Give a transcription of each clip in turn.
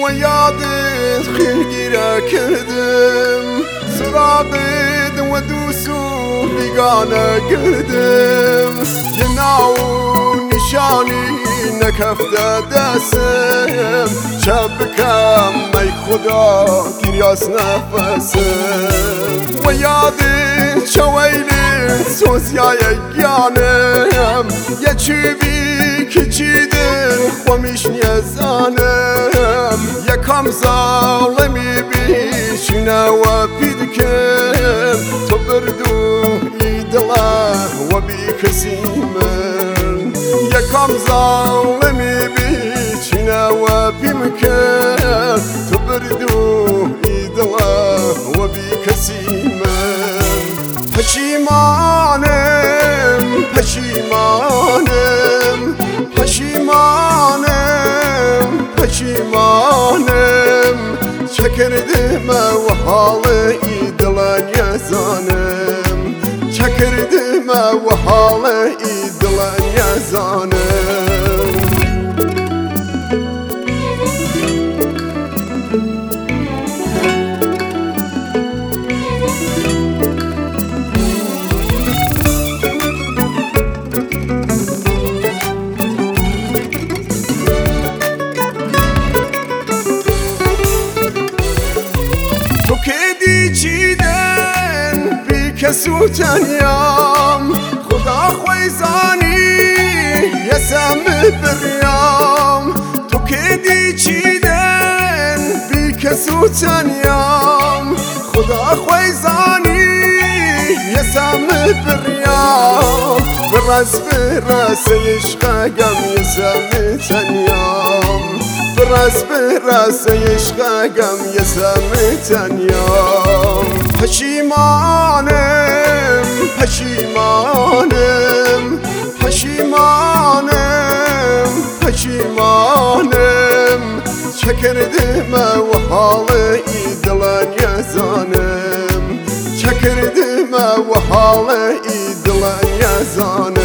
و یادت خیرگیره کردم سراغت و دوست و بیگانه کردم یه ناو نشانی نکفته دستم چه بکم ای خدا گریاس نفسم و یادت چه ویلت سوزیای گیانم یه چوبی که چیدن خومیش نیزانم یکم ظالمی بیشینه و پیدکم تو بردو ایدله و بی کسی من یکم ظالمی بیشینه و پیمکم تو بردو ایدله و بی کسی من پشیمانم پشیمانم پشیمانم پشیمانم چه کردم و حال ای دل نیزانم چه کردم و حال ای دل نیزانم چیدن بی کسو تنیام خدا خویزانی یسم بریام تو که دی چیدن بی کسو تنیام خدا خویزانی یسم بریام برس عشقم یسم تنیام برس عشقم یسم تنیام پشیمانم پشیمانم پشیمانم پشیمانم چه کردم و حال ای دل نیزانم چه کردم و حال ای دل نیزانم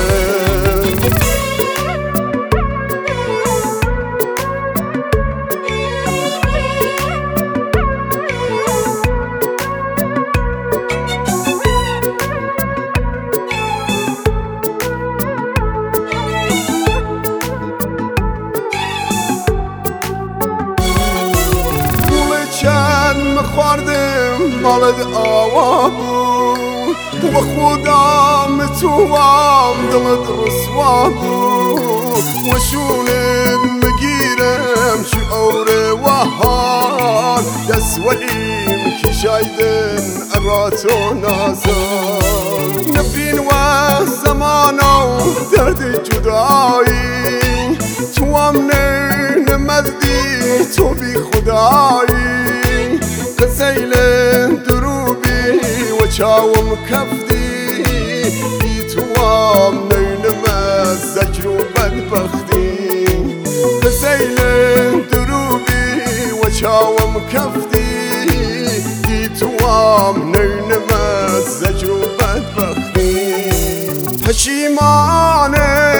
خواردم مالت آوا بود و خودم توام دلت رسوا بود و شونت مگیرم شعور و حال دست ولیم کشایدن اراتو نازان نبین و زمان و درد جدایی توام نمدی تو بی خدایی سیل دروبی و چاوم کفدی بی توام نینم زجر و بدبختی سیل دروبی و چاوم کفدی بی توام نینم زجر و بدبختی پشیمانم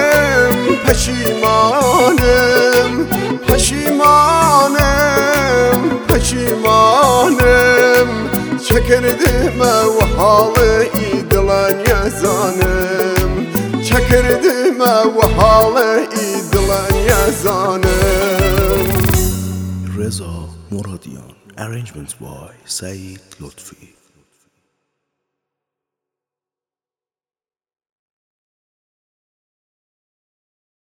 پشیمانم پشیمانم پشیمانم چه کردم و حال ای دل نیزانم چه کردم و حال ای دل نیزانم رضا مرادیان Arrangements by Saeed Lutfi